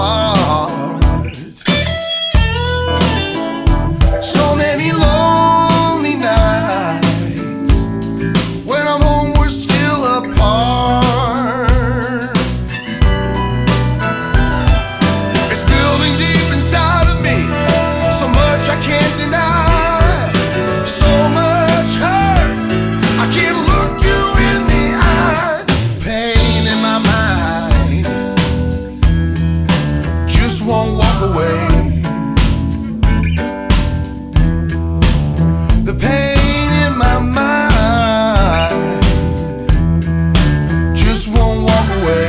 heart. So many lonely nights when I'm home, we're still apart. It's building deep inside of me, so much I can't deny, so much hurt I can't look you in the eye. Pain in my mind just won't walk away. The pain in my mind just won't walk away.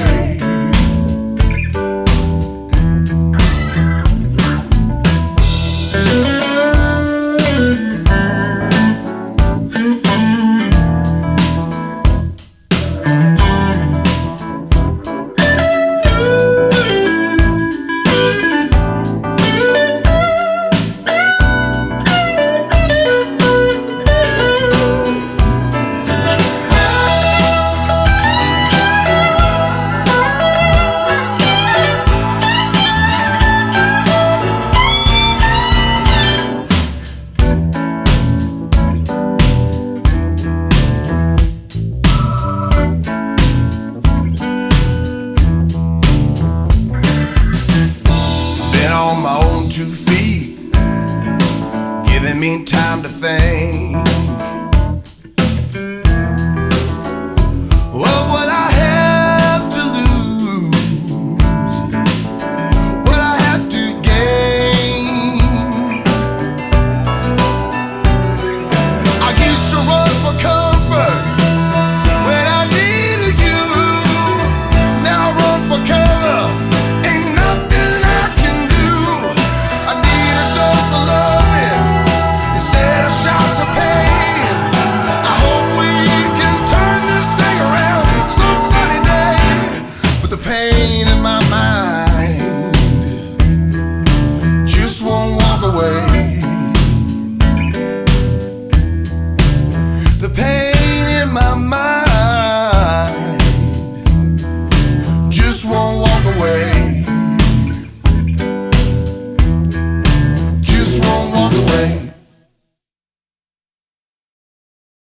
On my own 2 feet, giving me time to think.